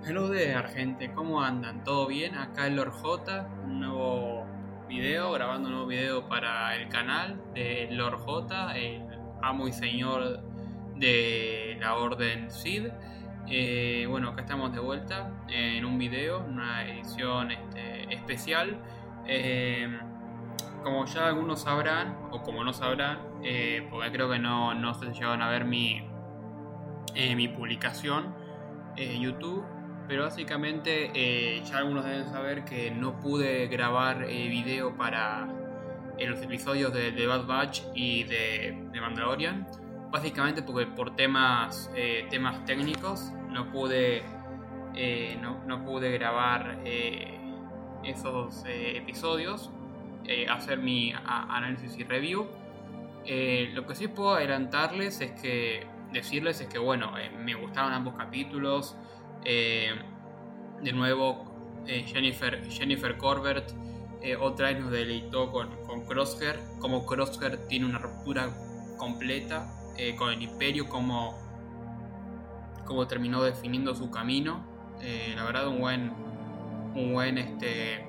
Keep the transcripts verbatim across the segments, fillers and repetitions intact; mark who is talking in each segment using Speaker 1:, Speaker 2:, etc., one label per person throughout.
Speaker 1: Hello there, gente, ¿cómo andan? ¿Todo bien? Acá el Lord J, un nuevo video, grabando un nuevo video para el canal de Lord J, el amo y señor de la Orden Sith. Eh, bueno, acá estamos de vuelta en un video, una edición este, especial. Eh, como ya algunos sabrán, o como no sabrán, eh, porque creo que no, no se llegaron a ver mi, eh, mi publicación en YouTube. Pero básicamente eh, ya algunos deben saber que no pude grabar eh, video para eh, los episodios de, de Bad Batch y de, de Mandalorian. Básicamente porque por temas, eh, temas técnicos no pude, eh, no, no pude grabar eh, esos eh, episodios, eh, hacer mi a, análisis y review. Eh, lo que sí puedo adelantarles es que, decirles es que bueno, eh, me gustaron ambos capítulos. Eh, de nuevo eh, Jennifer, Jennifer Corbett eh, otra vez nos deleitó con, con Crosshair, como Crosshair tiene una ruptura completa eh, con el Imperio, como, como terminó definiendo su camino. Eh, la verdad un buen un buen este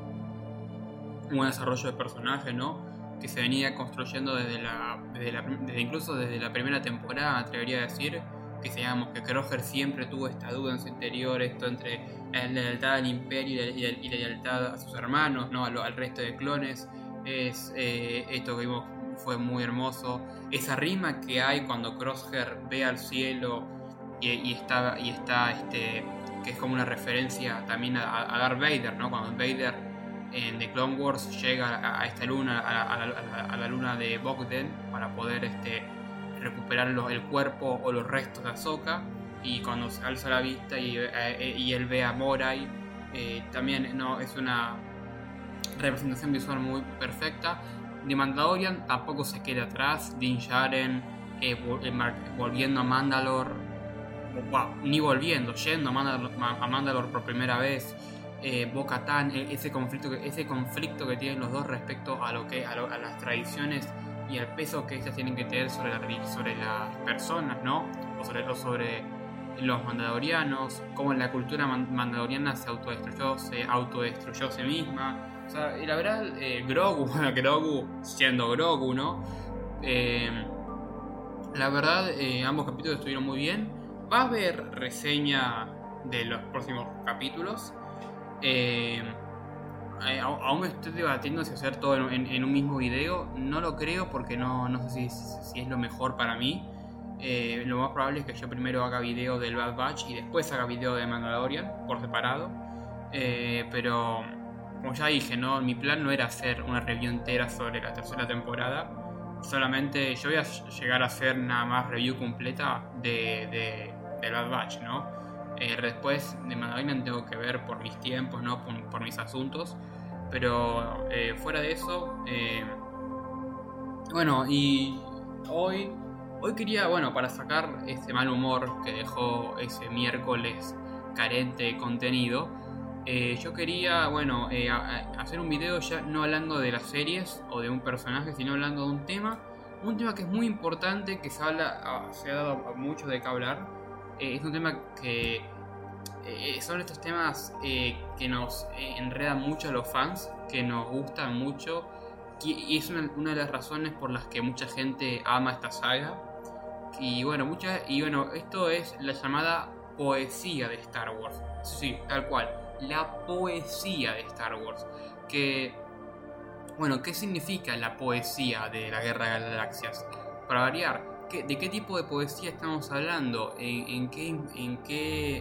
Speaker 1: un buen desarrollo de personaje, ¿no? Que se venía construyendo desde la, desde la desde incluso desde la primera temporada, me atrevería a decir. Que digamos que Crosshair siempre tuvo esta duda en su interior, esto entre la lealtad al Imperio y la, y la lealtad a sus hermanos, ¿no? al, al resto de clones. Es eh, esto que vimos fue muy hermoso. Esa rima que hay cuando Crosshair ve al cielo y, y está y está este que es como una referencia también a, a Darth Vader, ¿no? Cuando Vader en The Clone Wars llega a, a esta luna, a, a, a, a la luna de Bogden para poder este recuperar los, el cuerpo o los restos de Ahsoka, y cuando se alza la vista y, eh, y él ve a Morai, eh, también no es una representación visual muy perfecta. De Mandalorian tampoco se queda atrás. Din Djarin eh, volviendo a Mandalore, wow, ni volviendo, yendo a Mandalore, a Mandalore por primera vez. eh, Bo-Katan, ese conflicto, ese conflicto que tienen los dos respecto a lo que a, lo, a las tradiciones y el peso que ellas tienen que tener sobre, la, sobre las personas, ¿no? O sobre, o sobre los mandalorianos, cómo la cultura mandaloriana se autodestruyó, se autodestruyó a sí misma. O sea, y la verdad, eh, Grogu, Grogu siendo Grogu, ¿no? Eh, la verdad, eh, ambos capítulos estuvieron muy bien. Va a haber reseña de los próximos capítulos. Eh, Aún me estoy debatiendo si hacer todo en, en un mismo video. No lo creo porque no, no sé si, si es lo mejor para mí. Eh, lo más probable es que yo primero haga video del Bad Batch y después haga video de Mandalorian por separado. Eh, pero como ya dije, ¿no? Mi plan no era hacer una review entera sobre la tercera temporada. Solamente yo voy a llegar a hacer nada más review completa de, de, del Bad Batch, ¿no? Eh, después de Mandalorian tengo que ver por mis tiempos, ¿no? por, por mis asuntos. Pero eh, fuera de eso, eh, bueno, y hoy, hoy quería, bueno, para sacar ese mal humor que dejó ese miércoles carente de contenido, eh, yo quería, bueno, eh, a, a hacer un video ya no hablando de las series o de un personaje, sino hablando de un tema, un tema que es muy importante, que se habla, se ha dado mucho de qué hablar. Eh, es un tema que eh, son estos temas eh, que nos eh, enredan mucho a los fans, que nos gustan mucho, y es una, una de las razones por las que mucha gente ama esta saga. Y bueno, mucha, y bueno, esto es la llamada poesía de Star Wars. Sí, tal cual, la poesía de Star Wars. Que, bueno, ¿qué significa la poesía de la Guerra de las Galaxias? Para variar, ¿de qué tipo de poesía estamos hablando? ¿En, en qué, en qué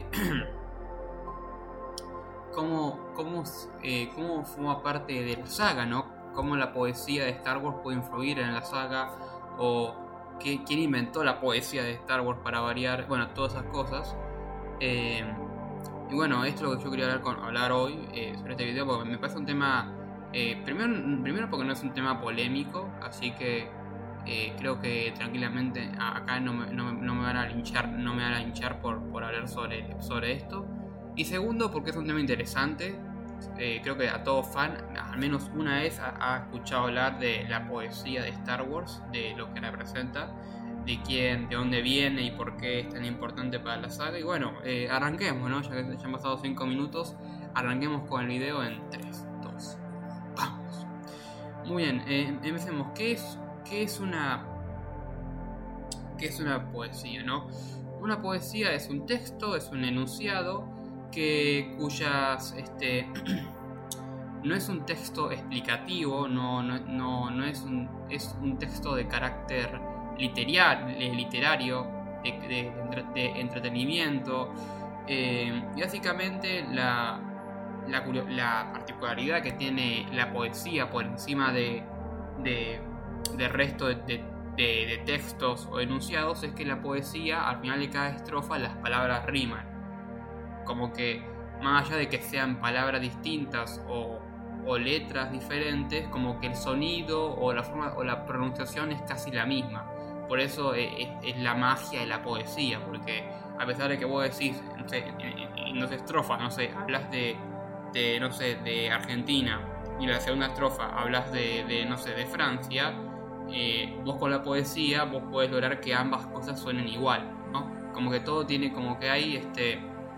Speaker 1: cómo, cómo, eh, cómo forma parte de la saga, ¿no? Cómo la poesía de Star Wars puede influir en la saga, o qué, quién inventó la poesía de Star Wars para variar, bueno, todas esas cosas. Eh, y bueno, esto es lo que yo quería hablar, con, hablar hoy eh, sobre este video, porque me parece un tema, eh, primero, primero porque no es un tema polémico, así que Eh, creo que tranquilamente acá no me, no, no me van a linchar, no me van a linchar por, por hablar sobre, sobre esto. Y segundo, porque es un tema interesante. Eh, creo que a todo fan, al menos una vez, ha, ha escuchado hablar de la poesía de Star Wars, de lo que representa. de quién, de dónde viene y por qué es tan importante para la saga. Y bueno, eh, arranquemos, ¿no? Ya que ya han pasado cinco minutos, arranquemos con el video en tres, dos, vamos. Muy bien, eh, empecemos. ¿Qué es, qué es una qué es una poesía, no? Una poesía es un texto, es un enunciado que cuyas este no es un texto explicativo, no, no, no, no es, un, es un texto de carácter literar, literario, de, de, de, de entretenimiento. Eh, y básicamente la, la, la particularidad que tiene la poesía por encima de, de, de resto de, de, de, de textos o enunciados es que la poesía, al final de cada estrofa, las palabras riman. Como que más allá de que sean palabras distintas o o letras diferentes, como que el sonido o la forma o la pronunciación es casi la misma. Por eso es, es la magia de la poesía, porque a pesar de que vos decís, no sé, en, en dos estrofas, no sé, hablas de, de, no sé, de Argentina, y en la segunda estrofa hablas de, de no sé, de Francia, eh, vos con la poesía vos podés lograr que ambas cosas suenen igual, ¿no? Como que todo tiene, como que hay este,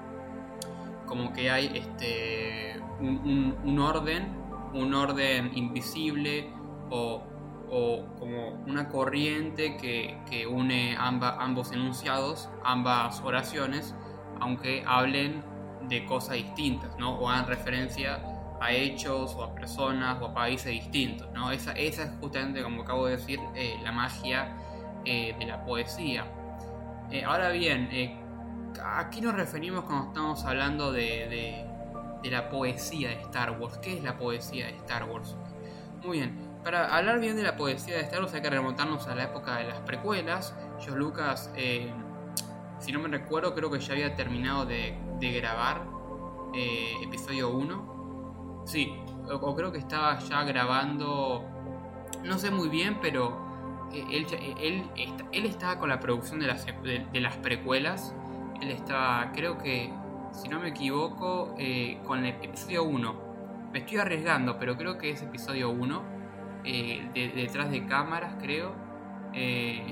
Speaker 1: como que hay este Un, un, un orden, un orden invisible o, o como una corriente que, que une amba, ambos enunciados, ambas oraciones, aunque hablen de cosas distintas, ¿no? O hagan referencia a hechos o a personas o a países distintos, ¿no? Esa, esa es justamente, como acabo de decir, eh, la magia eh, de la poesía. Eh, ahora bien, eh, ¿a qué nos referimos cuando estamos hablando de, de de la poesía de Star Wars? ¿Qué es la poesía de Star Wars? Muy bien, para hablar bien de la poesía de Star Wars hay que remontarnos a la época de las precuelas. George Lucas, eh, si no me recuerdo, creo que ya había terminado de, de grabar eh, episodio uno. Sí, o, o creo que estaba ya grabando, no sé muy bien, pero él, él, él, él estaba con la producción de las, de, de las precuelas. Él estaba, creo que, si no me equivoco, eh, con el episodio uno. Me estoy arriesgando, pero creo que es episodio uno. Eh, de, detrás de cámaras, creo. Eh,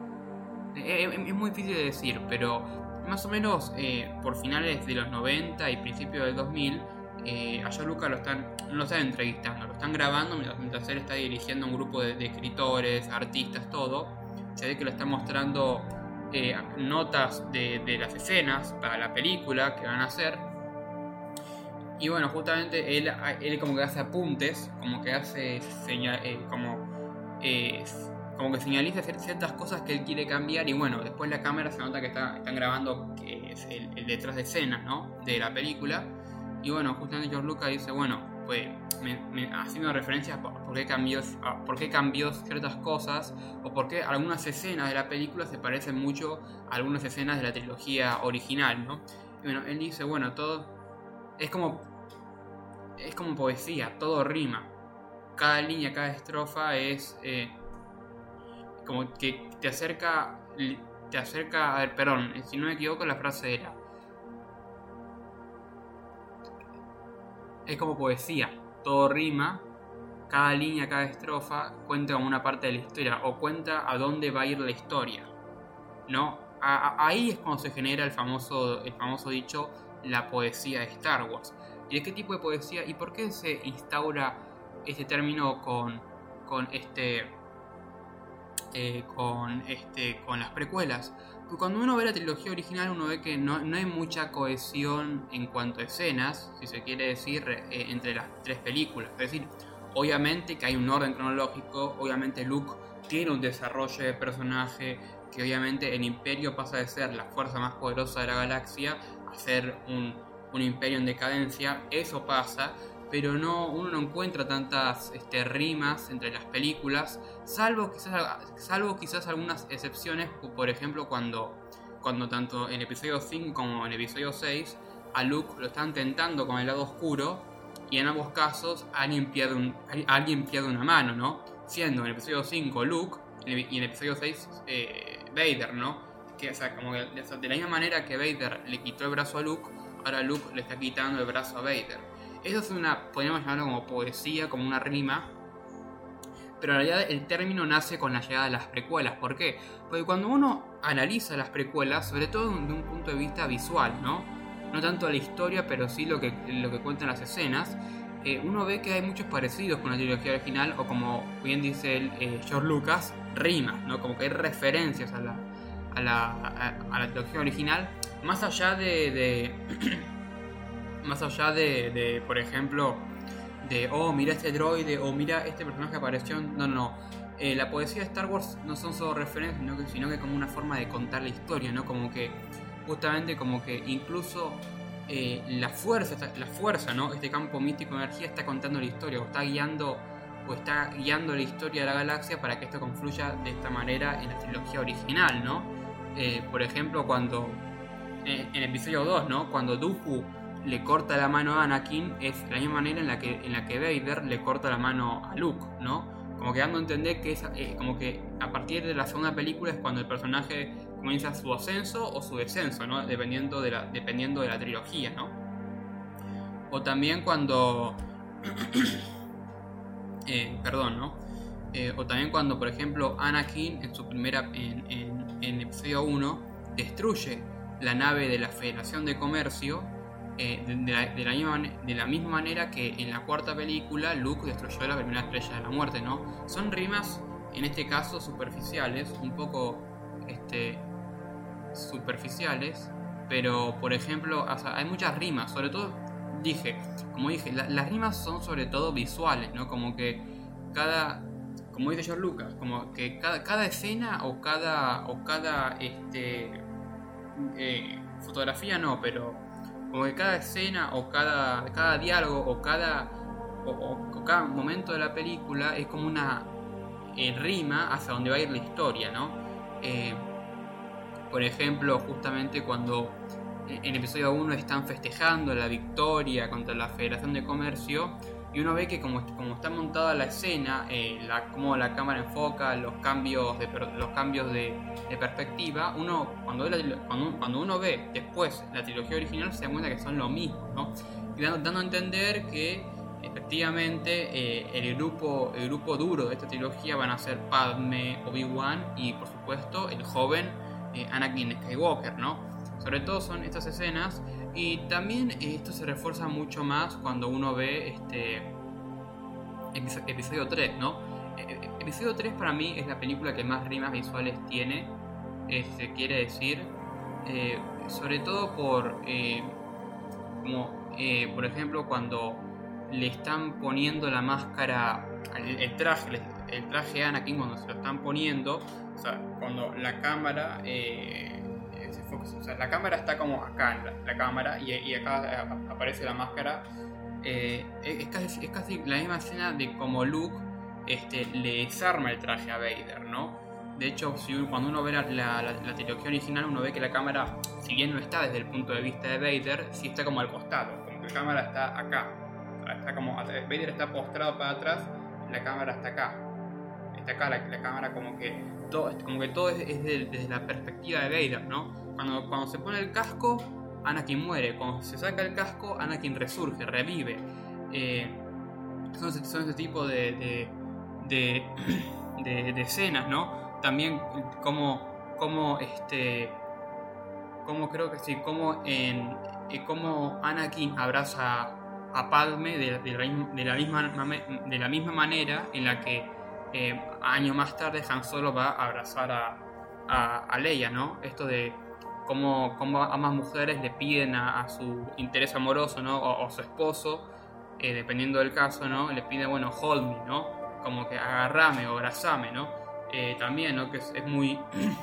Speaker 1: eh, es muy difícil de decir, pero más o menos eh, por finales de los noventa y principios del dos mil, eh, a George Lucas lo están, no lo están entrevistando, lo están grabando mientras, mientras él está dirigiendo un grupo de, de escritores, artistas, todo. Se ve que lo están mostrando Eh, notas de, de las escenas para la película que van a hacer, y bueno, justamente él, él como que hace apuntes, como que hace señal, eh, como, eh, como que señaliza ciertas cosas que él quiere cambiar, y bueno, después la cámara se nota que está, están grabando que es el, el detrás de escenas, ¿no? De la película, y bueno, justamente George Lucas dice, bueno, pues me, me, haciendo referencias a por qué cambió, a por qué cambió ciertas cosas, o por qué algunas escenas de la película se parecen mucho a algunas escenas de la trilogía original, ¿no? Y bueno, él dice, bueno, todo es como es como poesía, todo rima, cada línea, cada estrofa es eh, como que te acerca te acerca a ver, perdón, si no me equivoco la frase era, es como poesía, todo rima, cada línea, cada estrofa cuenta como una parte de la historia, o cuenta a dónde va a ir la historia, ¿no? A, a, ahí es cuando se genera el famoso, el famoso dicho, la poesía de Star Wars. ¿Y de qué tipo de poesía? ¿Y por qué se instaura este término con, con este... Eh, con, este, con las precuelas? Porque cuando uno ve la trilogía original, uno ve que no, no hay mucha cohesión en cuanto a escenas, si se quiere decir, eh, entre las tres películas. Es decir, obviamente que hay un orden cronológico, obviamente Luke tiene un desarrollo de personaje, que obviamente el Imperio pasa de ser la fuerza más poderosa de la galaxia a ser un, un imperio en decadencia, eso pasa, pero no, uno no encuentra tantas este, rimas entre las películas, salvo quizás, salvo quizás algunas excepciones, por ejemplo cuando, cuando tanto en episodio cinco como en episodio seis a Luke lo están tentando con el lado oscuro, y en ambos casos alguien pierde, un, alguien pierde una mano, ¿no? Siendo en el episodio cinco Luke y en el episodio seis eh, Vader, ¿no? Que, o sea, como que, o sea, de la misma manera que Vader le quitó el brazo a Luke, ahora Luke le está quitando el brazo a Vader. Eso es una, podríamos llamarlo como poesía, como una rima, pero en realidad el término nace con la llegada de las precuelas. ¿Por qué? Porque cuando uno analiza las precuelas, sobre todo de un punto de vista visual, ¿no? No tanto la historia, pero sí lo que, lo que cuentan las escenas, eh, uno ve que hay muchos parecidos con la trilogía original, o como bien dice el, eh, George Lucas, rimas, ¿no? Como que hay referencias a la, a la, a, a la trilogía original, más allá de... de más allá de, de, por ejemplo, de, oh, mira este droide, o mira este personaje que apareció. No, no, eh, la poesía de Star Wars no son solo referencias, sino que, sino que como una forma de contar la historia, ¿no? Como que, justamente como que incluso eh, la fuerza, la fuerza, ¿no? Este campo místico de energía está contando la historia, o está guiando, o está guiando la historia de la galaxia para que esto confluya de esta manera en la trilogía original, ¿no? Eh, por ejemplo, cuando, eh, en episodio dos, ¿no? Cuando Dooku le corta la mano a Anakin, es la misma manera en la que, en la que Vader le corta la mano a Luke, ¿no? Como que dando a entender que es, eh, como que a partir de la segunda película es cuando el personaje comienza su ascenso o su descenso, ¿no? Dependiendo de la, dependiendo de la trilogía, ¿no? O también cuando... eh, perdón, ¿no? Eh, o también cuando, por ejemplo, Anakin en su primera... en, en, en episodio uno destruye la nave de la Federación de Comercio, Eh, de, de, la, de, la misma, de la misma manera que en la cuarta película Luke destruyó la primera estrella de la muerte, ¿no? Son rimas, en este caso, superficiales, un poco este, superficiales, pero, por ejemplo, o sea, hay muchas rimas, sobre todo, dije, como dije, la, las rimas son sobre todo visuales, ¿no? Como que cada, como dice George Lucas, como que cada, cada escena o cada, o cada este, eh, fotografía no, pero como que cada escena o cada, cada diálogo o cada, o, o, o cada momento de la película es como una eh, rima hacia donde va a ir la historia, ¿no? Eh, por ejemplo, justamente cuando en el episodio uno están festejando la victoria contra la Federación de Comercio, y uno ve que como, como está montada la escena, eh, la, como la cámara enfoca, los cambios de, los cambios de, de perspectiva, uno cuando, ve la, cuando, cuando uno ve después la trilogía original se da cuenta que son lo mismo, ¿no? Y dando, dando a entender que efectivamente eh, el, grupo, el grupo duro de esta trilogía van a ser Padme, Obi-Wan y por supuesto el joven eh, Anakin Skywalker, ¿no? Sobre todo son estas escenas, y también esto se refuerza mucho más cuando uno ve este episodio tres, ¿no? Episodio tres para mí es la película que más rimas visuales tiene, este, quiere decir, eh, sobre todo por, eh, como, eh, por ejemplo, cuando le están poniendo la máscara, el, el traje, el traje a Anakin cuando se lo están poniendo, o sea, cuando la cámara... Eh, O sea, la cámara está como acá, la, la cámara, y, y acá aparece la máscara. Eh, es, casi, es casi la misma escena de como Luke este, le desarma el traje a Vader, ¿no? De hecho, si, cuando uno ve la, la, la trilogía original, uno ve que la cámara, si bien no está desde el punto de vista de Vader, sí está como al costado, como que la cámara está acá. O sea, está como, Vader está postrado para atrás, la cámara está acá. Está acá la, la cámara como que todo, como que todo es, es de, desde la perspectiva de Vader, ¿no? Cuando, cuando se pone el casco, Anakin muere. Cuando se saca el casco, Anakin resurge, revive. Eh, son, son ese tipo de, de, de, de, de escenas, ¿no? También como, como este, como creo que sí, como en, eh, como Anakin abraza a Padme de, de, la, de, la, misma, de la misma manera en la que eh, años más tarde Han Solo va a abrazar a, a, a Leia, ¿no? Esto de Cómo, cómo ambas mujeres le piden a, a su interés amoroso, ¿no? O a su esposo, eh, dependiendo del caso, ¿no? Le piden, bueno, hold me, ¿no? Como que agarrame o abrazame, ¿no? Eh, también, ¿no? Que es, es muy...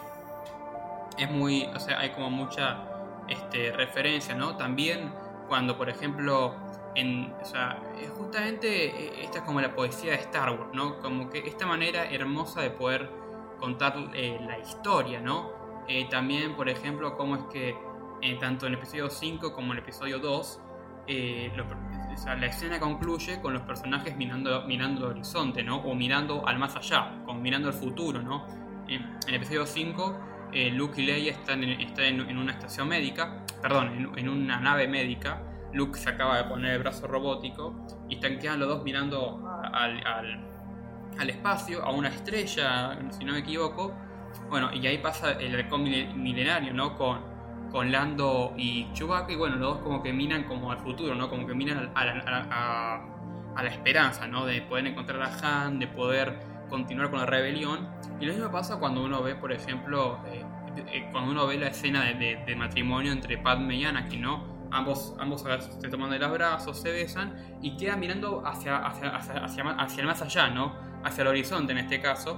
Speaker 1: es muy... O sea, hay como mucha este, referencia, ¿no? También cuando, por ejemplo, en... O sea, justamente esta es como la poesía de Star Wars, ¿no? Como que esta manera hermosa de poder contar eh, la historia, ¿no? Eh, también, por ejemplo, cómo es que eh, tanto en el episodio cinco como en el episodio dos eh, lo, o sea, la escena concluye con los personajes mirando, mirando el horizonte, ¿no? O mirando al más allá, como mirando al futuro, ¿no? En, en el episodio cinco eh, Luke y Leia están, en, están en, en una estación médica, perdón, en, en una nave médica. Luke se acaba de poner el brazo robótico y están quedando los dos mirando al, al, al espacio, a una estrella, si no me equivoco. Bueno, y ahí pasa el halcón milenario, ¿no? Con, con Lando y Chewbacca, y bueno, los dos como que miran como al futuro, ¿no? Como que miran a la, a, a, a la esperanza, ¿no? De poder encontrar a Han, de poder continuar con la rebelión. Y lo mismo pasa cuando uno ve, por ejemplo, eh, eh, cuando uno ve la escena de, de, de matrimonio entre Padme y Anakin, ¿no? Ambos, ambos se toman de los brazos, se besan y quedan mirando hacia, hacia, hacia, hacia, hacia el más allá, ¿no? Hacia el horizonte en este caso.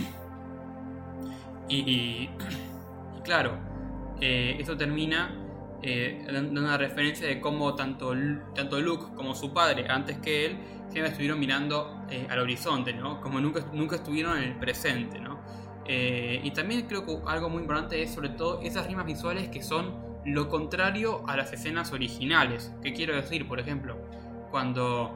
Speaker 1: y, y, y claro, eh, esto termina eh, dando una referencia de cómo tanto, tanto Luke como su padre, antes que él, siempre estuvieron mirando eh, al horizonte, ¿no? Como nunca, nunca estuvieron en el presente, ¿no? Eh, y también creo que algo muy importante es sobre todo esas rimas visuales que son lo contrario a las escenas originales. ¿Qué quiero decir? Por ejemplo, cuando...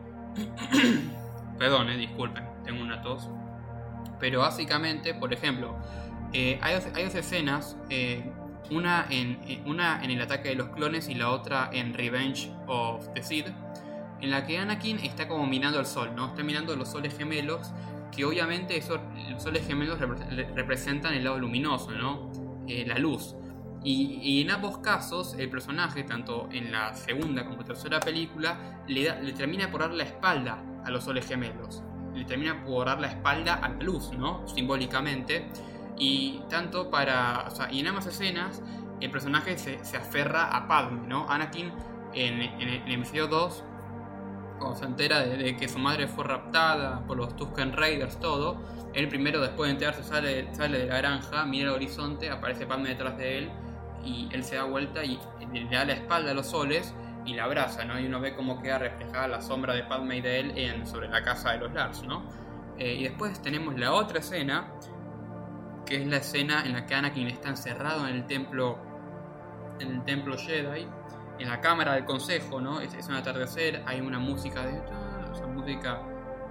Speaker 1: Perdón, eh, disculpen, tengo una tos. Pero básicamente, por ejemplo, eh, hay, dos, hay dos escenas, eh, una, en, una en el ataque de los clones y la otra en Revenge of the Sith, en la que Anakin está como mirando el sol, ¿no? Está mirando los soles gemelos, que obviamente esos, los soles gemelos repre- representan el lado luminoso, ¿no? Eh, la luz. Y, y en ambos casos, el personaje, tanto en la segunda como tercera película, le, da, le termina por dar la espalda a los soles gemelos. Le termina por dar la espalda a la luz, ¿no? Simbólicamente. Y tanto para... O sea, y en ambas escenas, el personaje se, se aferra a Padme, ¿no? Anakin, en, en, en el episodio dos, cuando se entera de, de que su madre fue raptada por los Tusken Raiders, todo, él primero, después de enterarse, sale, sale de la granja, mira el horizonte, aparece Padme detrás de él, y él se da vuelta y le da la espalda a los soles y la abraza, ¿no? Y uno ve cómo queda reflejada la sombra de Padme y de él en, sobre la casa de los Lars, ¿no? Eh, y después tenemos la otra escena, que es la escena en la que Anakin está encerrado en el templo, en el templo Jedi, en la cámara del consejo, ¿no? Es, es un atardecer, hay una música de... O sea, música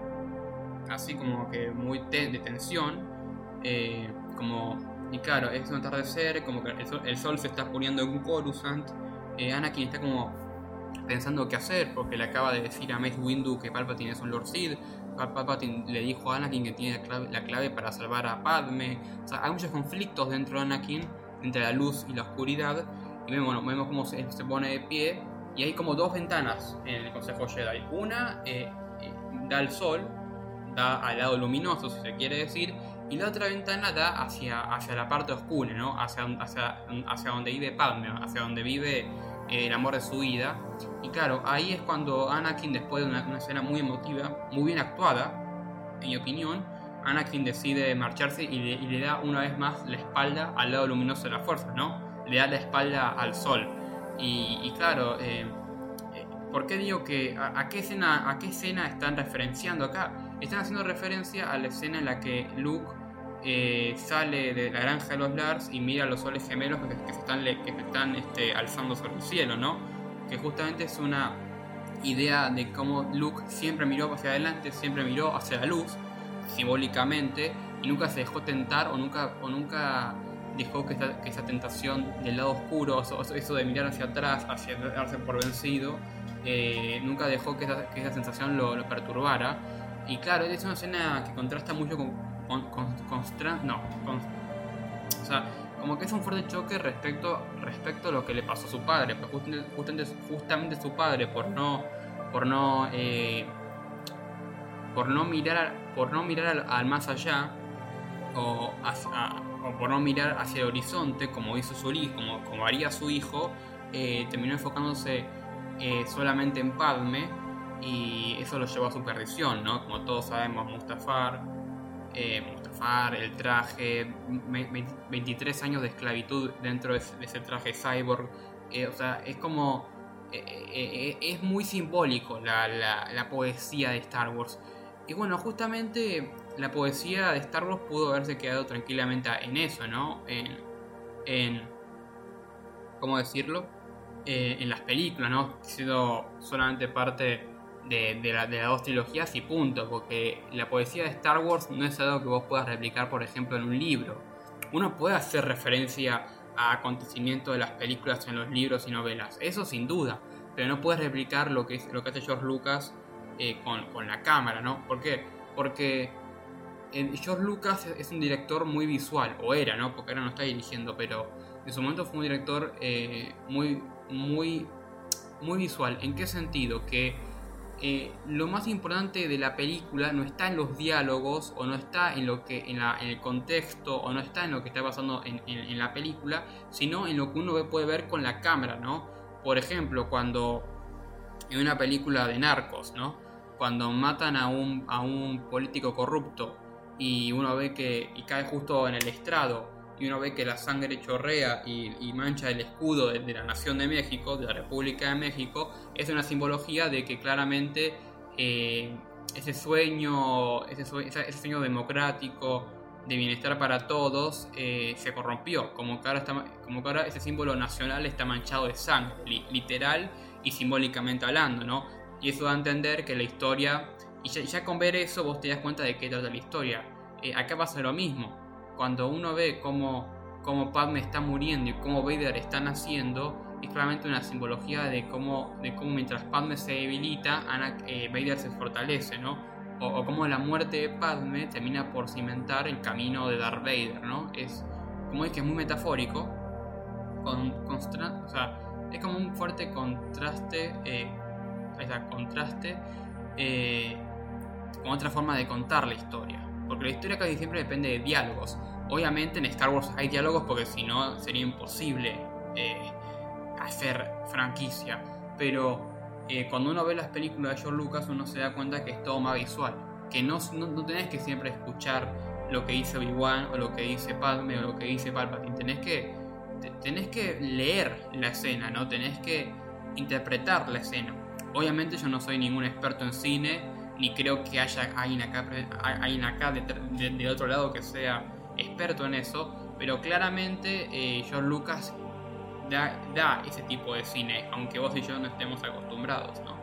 Speaker 1: así como que muy te, de tensión, eh, como... Y claro, es un atardecer, como que el sol, el sol se está poniendo en Coruscant. Eh, Anakin está como pensando qué hacer, porque le acaba de decir a Mace Windu que Palpatine es un Lord Sith. Palpatine le dijo a Anakin que tiene la clave, la clave para salvar a Padme. O sea, hay muchos conflictos dentro de Anakin, entre la luz y la oscuridad. Y vemos, bueno, vemos cómo se, se pone de pie. Y hay como dos ventanas en el Consejo Jedi. Una eh, eh, da al sol, da al lado luminoso, si se quiere decir. Y la otra ventana da hacia, hacia la parte oscura, ¿no? Hacia, hacia, hacia donde vive Padme, hacia donde vive eh, el amor de su vida. Y claro, ahí es cuando Anakin, después de una, una escena muy emotiva, muy bien actuada, en mi opinión, Anakin decide marcharse y le, y le da una vez más la espalda al lado luminoso de la fuerza, ¿no? Le da la espalda al sol. Y, y claro, eh, ¿por qué digo que a, a, qué escena, a qué escena están referenciando acá? Están haciendo referencia a la escena en la que Luke eh, sale de la granja de los Lars y mira los soles gemelos que, que se están, que se están este, alzando sobre el cielo, ¿no? Que justamente es una idea de cómo Luke siempre miró hacia adelante, siempre miró hacia la luz, simbólicamente, y nunca se dejó tentar o nunca, o nunca dejó que esa, que esa tentación del lado oscuro, eso, eso de mirar hacia atrás, hacia darse por vencido, eh, nunca dejó que esa, que esa sensación lo, lo perturbara. Y claro, es una escena que contrasta mucho con, con, con, con, no, con, o sea, como que es un fuerte choque respecto, respecto a lo que le pasó a su padre, pues justamente, justamente, justamente su padre por no, por no, eh, por no mirar, por no mirar al, al más allá, o, hacia, o por no mirar hacia el horizonte como hizo su hijo, como, como haría su hijo, eh, terminó enfocándose eh, solamente en Padme. Y eso lo llevó a su perdición, ¿no? Como todos sabemos, Mustafar, eh, Mustafar, el traje, veintitrés años de esclavitud dentro de ese traje cyborg. Eh, o sea, es como... Eh, eh, es muy simbólico la, la, la poesía de Star Wars. Y bueno, justamente la poesía de Star Wars pudo haberse quedado tranquilamente en eso, ¿no? En... en ¿cómo decirlo? Eh, en las películas, ¿no? Siendo solamente parte... De, de, la, de las dos trilogías y punto, porque la poesía de Star Wars no es algo que vos puedas replicar, por ejemplo, en un libro. Uno puede hacer referencia a acontecimientos de las películas en los libros y novelas, eso sin duda, pero no puedes replicar lo que, es, lo que hace George Lucas eh, con, con la cámara, ¿no? ¿Por qué? Porque eh, George Lucas es, es un director muy visual, o era, ¿no? Porque ahora no está dirigiendo, pero en su momento fue un director eh, muy, muy, muy visual. ¿En qué sentido? Que eh, lo más importante de la película no está en los diálogos, o no está en lo que en, la, en el contexto, o no está en lo que está pasando en, en, en la película, sino en lo que uno puede ver con la cámara, ¿no? Por ejemplo, cuando en una película de narcos, ¿no? Cuando matan a un, a un político corrupto y uno ve que y cae justo en el estrado y uno ve que la sangre chorrea y, y mancha el escudo de, de la Nación de México, de la República de México, es una simbología de que claramente eh, ese sueño, ese sueño, ese sueño democrático de bienestar para todos eh, se corrompió, como que, ahora está, como que ahora ese símbolo nacional está manchado de sangre, li, literal y simbólicamente hablando, ¿no? Y eso da a entender que la historia, y ya, ya con ver eso vos te das cuenta de qué trata la historia. Eh, acá pasa lo mismo. Cuando uno ve cómo, cómo Padme está muriendo y cómo Vader está naciendo, es claramente una simbología de cómo, de cómo mientras Padme se debilita, Ana, eh, Vader se fortalece, ¿no? O, o cómo la muerte de Padme termina por cimentar el camino de Darth Vader, ¿no? Es, como es que es muy metafórico, con, constra, o sea, es como un fuerte contraste, eh, esa contraste eh, con otra forma de contar la historia. Porque la historia casi siempre depende de diálogos. Obviamente en Star Wars hay diálogos porque si no sería imposible eh, hacer franquicia. Pero eh, cuando uno ve las películas de George Lucas uno se da cuenta que es todo más visual. Que no, no, no tenés que siempre escuchar lo que dice Obi-Wan o lo que dice Padme o lo que dice Palpatine. Tenés que, tenés que leer la escena, ¿no? Tenés que interpretar la escena. Obviamente yo no soy ningún experto en cine, ni creo que haya alguien acá, alguien acá de, de, de otro lado que sea experto en eso, pero claramente eh, George Lucas da, da ese tipo de cine, aunque vos y yo no estemos acostumbrados, ¿no?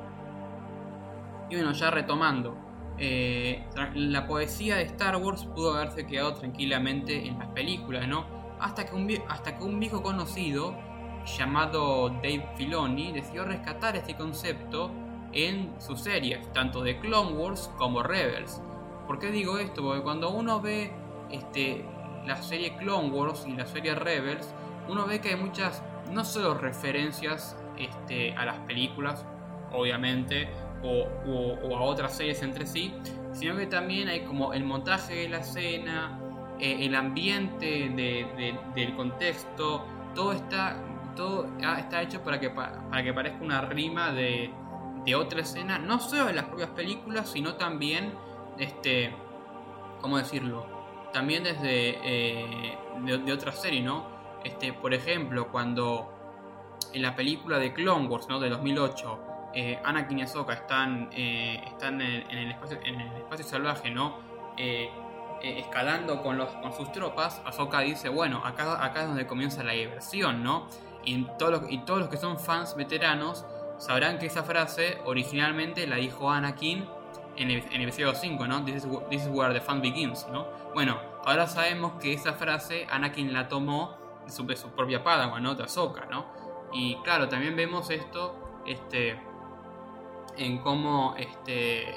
Speaker 1: Y bueno, ya retomando, eh, la poesía de Star Wars pudo haberse quedado tranquilamente en las películas, ¿no? Hasta que un, hasta que un viejo conocido llamado Dave Filoni decidió rescatar este concepto en sus series, tanto de Clone Wars como Rebels. ¿Por qué digo esto? Porque cuando uno ve este, la serie Clone Wars y la serie Rebels, uno ve que hay muchas, no solo referencias este, a las películas, obviamente, o, o, o a otras series entre sí, sino que también hay como el montaje de la escena, eh, el ambiente de, de, del contexto, todo está, todo está hecho para que, para que parezca una rima de de otra escena, no solo de las propias películas, sino también, este, ¿cómo decirlo? También desde eh, de, de otra serie, ¿no? Este, por ejemplo, cuando en la película de Clone Wars, ¿no? De dos mil ocho, eh, Anakin y Ahsoka están, eh, están en, en, el espacio, en el espacio salvaje, ¿no? Eh, eh, escalando con, los, con sus tropas, Ahsoka dice, bueno, acá, acá es donde comienza la diversión, ¿no? Y todos los, y todos los que son fans veteranos sabrán que esa frase originalmente la dijo Anakin en el, en el episodio cinco, ¿no? This is, this is where the fun begins, ¿no? Bueno, ahora sabemos que esa frase Anakin la tomó de su, de su propia Padawan, ¿no? De Ahsoka, ¿no? Y claro, también vemos esto este, en cómo este,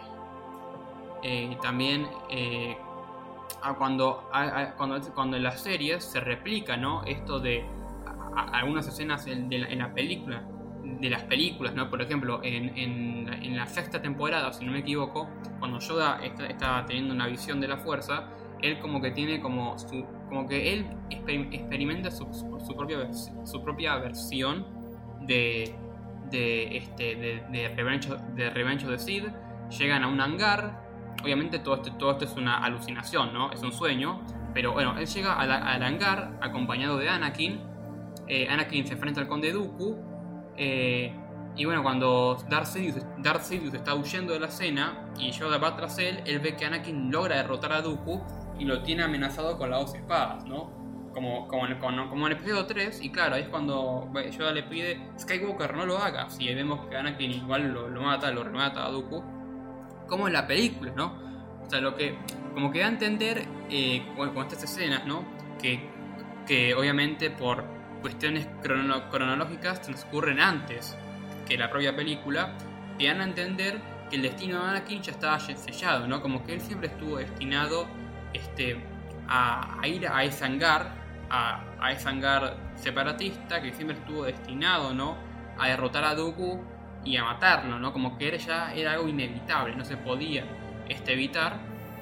Speaker 1: eh, también eh, a cuando, a, a, cuando, cuando en las series se replica, ¿no? Esto de a, a, algunas escenas en, de la, en la película de las películas, ¿no? Por ejemplo, en, en, en la sexta temporada, si no me equivoco, cuando Yoda está, está teniendo una visión de la fuerza, él como que tiene como su, como que él exper, experimenta su, su, su propia su propia versión de de este de, de Revenge de Revenge of the Sith. Llegan a un hangar, obviamente todo esto todo esto es una alucinación, ¿no? Es un sueño, pero bueno, él llega a la, al hangar acompañado de Anakin. eh, Anakin se enfrenta al Conde Dooku. Eh, y bueno, cuando Darth Sidious, Darth Sidious está huyendo de la escena y Yoda va tras él, él ve que Anakin logra derrotar a Dooku y lo tiene amenazado con las dos espadas, ¿no? Como, como, en, como, como en el episodio tres, y claro, ahí es cuando Yoda le pide, Skywalker, no lo hagas, y vemos que Anakin igual lo, lo mata, lo remata a Dooku, como en la película, ¿no? O sea, lo que como que da a entender eh, con, con estas escenas, ¿no? Que, que obviamente por cuestiones crono- cronológicas transcurren antes que la propia película, te dan a entender que el destino de Anakin ya estaba sellado, ¿no? Como que él siempre estuvo destinado este, a, a ir a ese hangar, a, a ese hangar separatista que siempre estuvo destinado, ¿no?, a derrotar a Dooku y a matarlo, ¿no? Como que era ya era algo inevitable, no se podía este, evitar.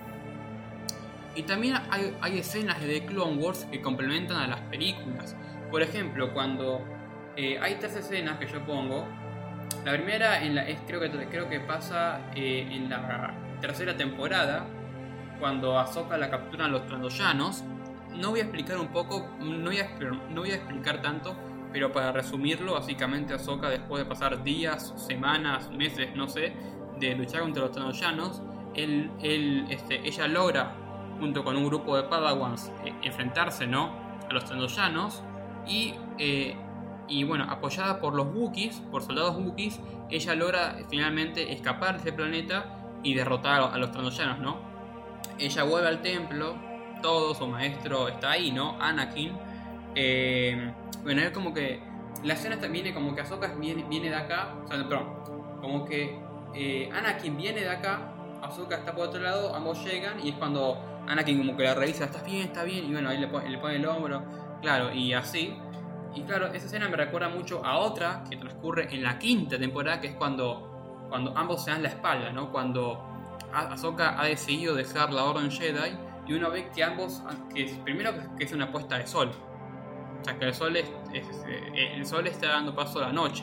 Speaker 1: Y también hay, hay escenas de The Clone Wars que complementan a las películas. Por ejemplo, cuando eh, hay tres escenas que yo pongo. La primera en la, es, creo, que, creo que pasa eh, en la tercera temporada, cuando Ahsoka la capturan los Trandoyanos. No voy a explicar un poco, no voy a, no voy a explicar tanto, pero para resumirlo, básicamente Ahsoka, después de pasar días, semanas, meses, no sé, de luchar contra los Trandoyanos, él, él, este, ella logra, junto con un grupo de Padawans, eh, enfrentarse, ¿no?, a los Trandoyanos y... Eh, Y bueno, apoyada por los Wookiees, por soldados Wookiees, ella logra finalmente escapar de ese planeta y derrotar a los Trandoyanos, ¿no? Ella vuelve al templo, todo su maestro está ahí, ¿no? Anakin. Eh, bueno, es como que la escena viene como que Ahsoka viene, viene de acá, o sea, perdón, como que eh, Anakin viene de acá, Ahsoka está por otro lado, ambos llegan y es cuando Anakin como que la revisa, ¿estás bien? ¿Está bien? Y bueno, ahí le pone, le pone el hombro, claro, y así. Y claro, esa escena me recuerda mucho a otra que transcurre en la quinta temporada, que es cuando, cuando ambos se dan la espalda, ¿no? Cuando Ahsoka ha decidido dejar la Orden Jedi y uno ve que ambos, que es, primero que es una puesta de sol, o sea que el sol, es, es, el sol está dando paso a la noche,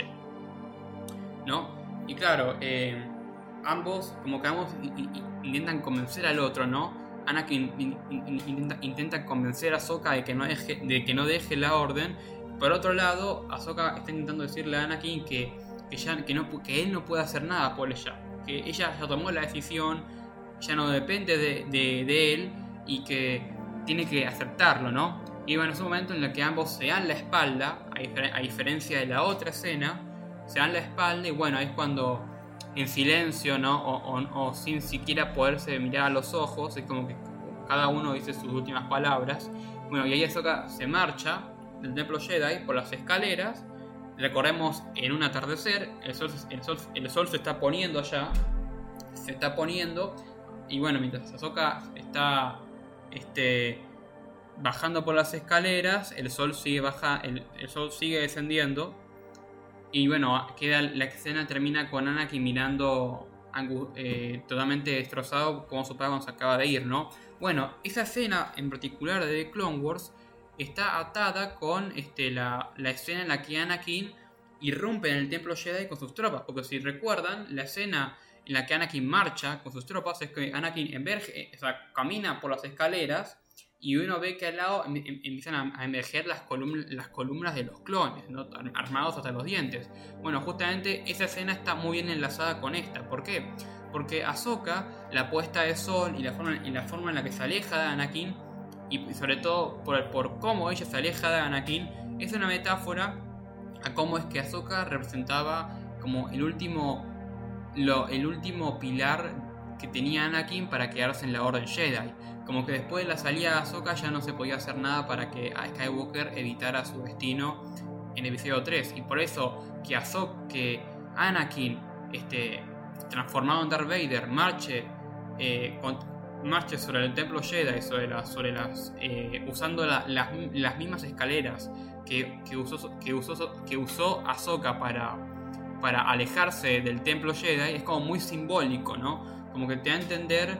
Speaker 1: ¿no? Y claro, eh, ambos, como que ambos intentan convencer al otro, ¿no? Anakin intenta, intenta convencer a Ahsoka de que no deje, de que no deje la orden. Por otro lado, Ahsoka está intentando decirle a Anakin que, que, ya, que, no, que él no puede hacer nada por ella, que ella ya tomó la decisión, ya no depende de, de, de él y que tiene que aceptarlo, ¿no? Y bueno, es un momento en el que ambos se dan la espalda, a, difer- a diferencia de la otra escena, se dan la espalda y bueno, ahí es cuando en silencio, ¿no? O, o, o sin siquiera poderse mirar a los ojos, es como que cada uno dice sus últimas palabras. Bueno, y ahí Ahsoka se marcha del templo Jedi por las escaleras. Recorremos en un atardecer, el sol, el sol, el sol se está poniendo allá, se está poniendo, y bueno, mientras Ahsoka está este, bajando por las escaleras, el sol sigue baja, el, el sol sigue descendiendo, y bueno, queda, la escena termina con Anakin mirando eh, totalmente destrozado como su padre se acaba de ir, ¿no? Bueno, esa escena en particular de The Clone Wars está atada con este, la, la escena en la que Anakin irrumpe en el templo Jedi con sus tropas, porque si recuerdan, la escena en la que Anakin marcha con sus tropas es que Anakin enverge, o sea, camina por las escaleras y uno ve que al lado em, em, empiezan a emerger las, column- las columnas de los clones, ¿no?, armados hasta los dientes. Bueno, justamente esa escena está muy bien enlazada con esta. ¿Por qué? Porque Ahsoka, la puesta de sol y la forma, y la forma en la que se aleja de Anakin, y sobre todo por, por cómo ella se aleja de Anakin, es una metáfora a cómo es que Ahsoka representaba como el último, lo, el último pilar que tenía Anakin para quedarse en la Orden Jedi. Como que después de la salida de Ahsoka ya no se podía hacer nada para que Skywalker evitara su destino en el episodio tres. Y por eso que Ahsoka, que Anakin, este, transformado en Darth Vader, marche eh, con, marche sobre el templo Jedi, sobre las, sobre las, eh, usando la, las, las mismas escaleras que, que usó, que usó, que usó Ahsoka para, para alejarse del templo Jedi, es como muy simbólico, ¿no? Como que te da a entender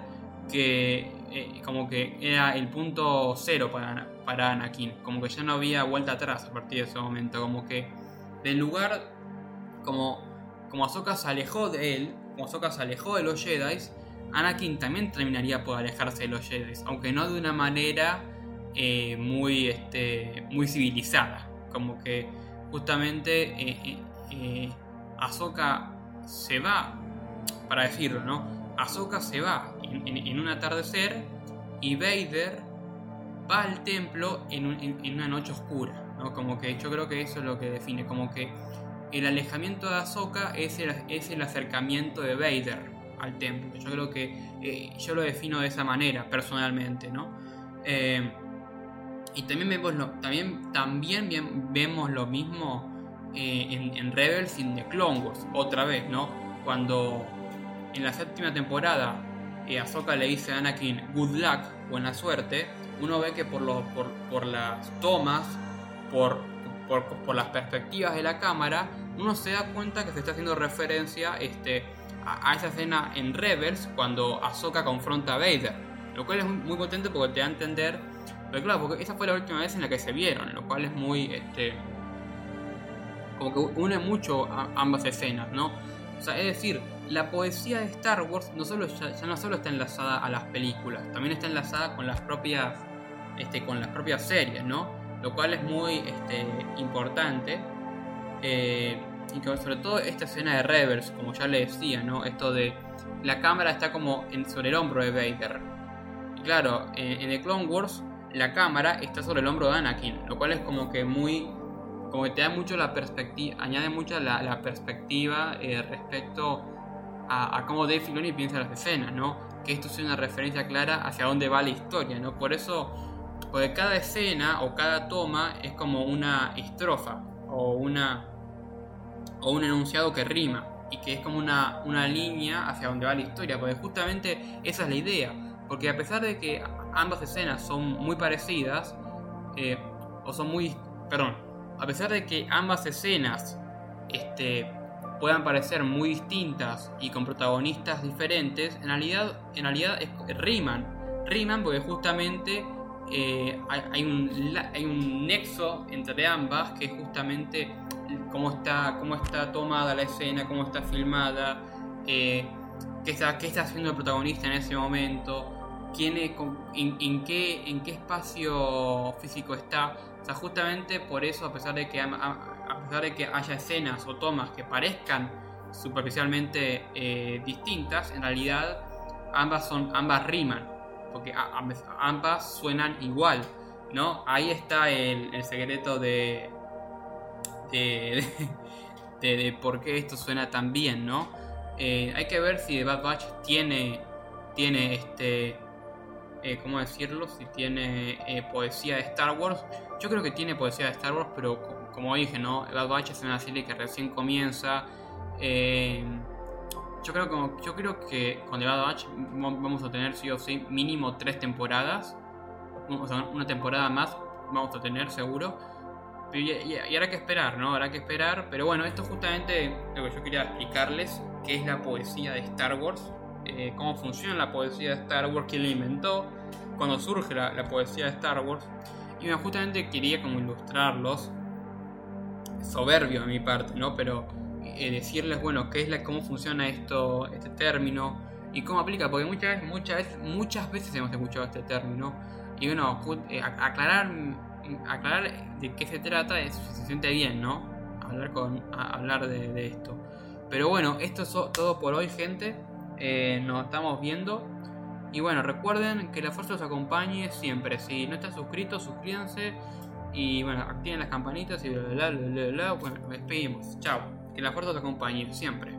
Speaker 1: que eh, como que era el punto cero para, para Anakin, como que ya no había vuelta atrás a partir de ese momento, como que del lugar, como, como Ahsoka se alejó de él, como Ahsoka se alejó de los Jedi, Anakin también terminaría por alejarse de los Jedi, aunque no de una manera eh, muy, este, muy civilizada. Como que justamente eh, eh, eh, Ahsoka se va, para decirlo, ¿no? Ahsoka se va en, en, en un atardecer y Vader va al templo en, un, en, en una noche oscura, ¿no? Como que yo creo que eso es lo que define, como que el alejamiento de Ahsoka es el, es el acercamiento de Vader al templo. Yo creo que eh, yo lo defino de esa manera personalmente, ¿no? Eh, y también vemos lo, también, también bien, vemos lo mismo eh, en, en Rebels y en The Clone Wars, otra vez, ¿no? Cuando en la séptima temporada eh, Ahsoka le dice a Anakin good luck, buena suerte, uno ve que por, lo, por, por las tomas, por, por, por las perspectivas de la cámara, uno se da cuenta que se está haciendo referencia este, a, a esa escena en Rebels cuando Ahsoka confronta a Vader, lo cual es muy, muy potente porque te da a entender, pero claro, porque esa fue la última vez en la que se vieron, lo cual es muy, este, como que une mucho a ambas escenas, ¿no? O sea, es decir, la poesía de Star Wars no solo, ya, ya no solo está enlazada a las películas, también está enlazada con las propias, este, con las propias series, ¿no? Lo cual es muy este, importante. Eh, y que sobre todo esta escena de Rebels, como ya le decía, ¿no? Esto de la cámara está como en, sobre el hombro de Vader. Y claro, en, en The Clone Wars la cámara está sobre el hombro de Anakin, lo cual es como que muy... como que te da mucho la perspectiva, añade mucho la, la perspectiva eh, respecto a, a cómo Dave Filoni piensa las escenas, ¿no? Que esto es una referencia clara hacia dónde va la historia, ¿no? Por eso, porque cada escena o cada toma es como una estrofa o una o un enunciado que rima y que es como una, una línea hacia dónde va la historia, porque justamente esa es la idea, porque a pesar de que ambas escenas son muy parecidas eh, o son muy, perdón, a pesar de que ambas escenas este, puedan parecer muy distintas y con protagonistas diferentes, en realidad, en realidad es, riman. Riman porque justamente eh, hay, hay, un, hay un nexo entre ambas, que es justamente cómo está, cómo está tomada la escena, cómo está filmada, eh, qué, está, qué está haciendo el protagonista en ese momento, quién es, en, en, qué, en qué espacio físico está. O sea, justamente por eso, a pesar de que, a, a pesar de que haya escenas o tomas que parezcan superficialmente eh, distintas, en realidad ambas, son, ambas riman, porque a, a, ambas suenan igual, ¿no? Ahí está el, el secreto de de, de, de, de por qué esto suena tan bien, ¿no? Eh, hay que ver si The Bad Batch tiene, tiene este... Eh, ¿cómo decirlo? Si tiene eh, poesía de Star Wars. Yo creo que tiene poesía de Star Wars, pero como dije, ¿no? Bad Batch es una serie que recién comienza. Eh, yo, creo que, yo creo que con The Bad Batch vamos a tener sí o sí mínimo tres temporadas. O sea, una temporada más vamos a tener seguro. Y, y, y habrá que esperar, ¿no? Habrá que esperar. Pero bueno, esto es justamente lo que yo quería explicarles, qué es la poesía de Star Wars. Eh, cómo funciona la poesía de Star Wars, quién la inventó, cuando surge la, la poesía de Star Wars. Y bueno, justamente quería como ilustrarlos, soberbio de mi parte, ¿no? Pero eh, decirles, bueno, qué es la, cómo funciona esto, este término y cómo aplica, porque muchas veces, muchas veces, muchas veces hemos escuchado este término. Y bueno, eh, aclarar, aclarar de qué se trata es, se siente bien, ¿no? Hablar, con, a, hablar de, de esto. Pero bueno, esto es todo por hoy, gente. Eh, nos estamos viendo. Y bueno, recuerden que la fuerza os acompañe siempre. Si no están suscritos, suscríbanse. Y bueno, activen las campanitas y bla bla bla bla bla. Bueno, nos despedimos. Chao. Que la fuerza os acompañe siempre.